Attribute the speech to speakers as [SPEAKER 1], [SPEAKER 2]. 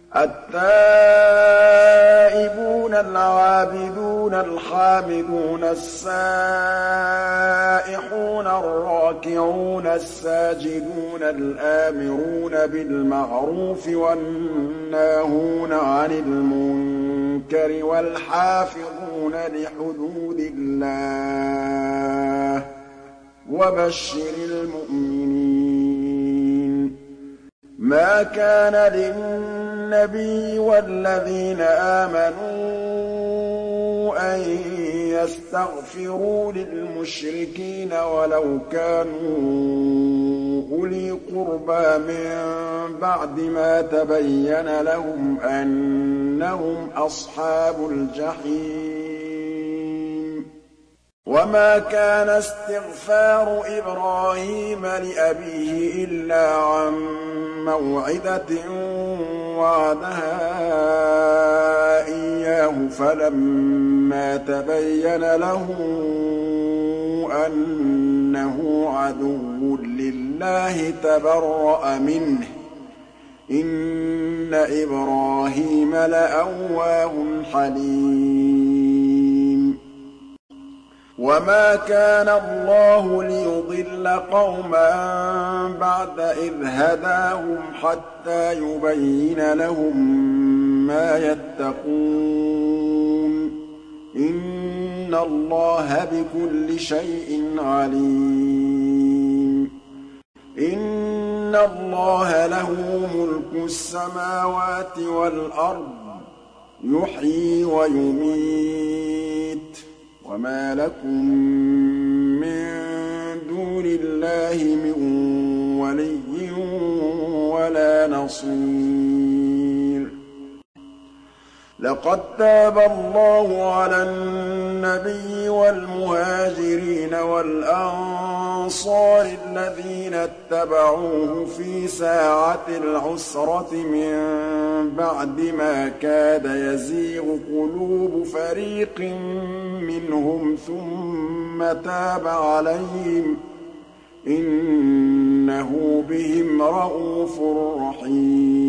[SPEAKER 1] التائبون العابدون الحامدون السائحون الراكعون الساجدون الآمرون بالمعروف والناهون عن المنكر والحافظون لحدود الله وبشر المؤمنين. ما كان للنبي والذين آمنوا أن يستغفروا للمشركين ولو كانوا أولي قربى من بعد ما تبين لهم أنهم أصحاب الجحيم. وما كان استغفار إبراهيم لأبيه إلا عن موعدة وعدها إياه فلما تبين له أنه عدو لله تبرأ منه إن إبراهيم لأواه حليم. وما كان الله ليضل قوما بعد إذ هداهم حتى يبين لهم ما يتقون إن الله بكل شيء عليم. إن الله له ملك السماوات والأرض يحيي ويميت وما لكم من دون الله من ولي ولا نصير. لقد تاب الله على النبي والمهاجرين والأنصار الذين اتبعوه في ساعة العسرة من بعد ما كاد يزيغ قلوب فريق منهم ثم تاب عليهم إنه بهم رءوف رحيم.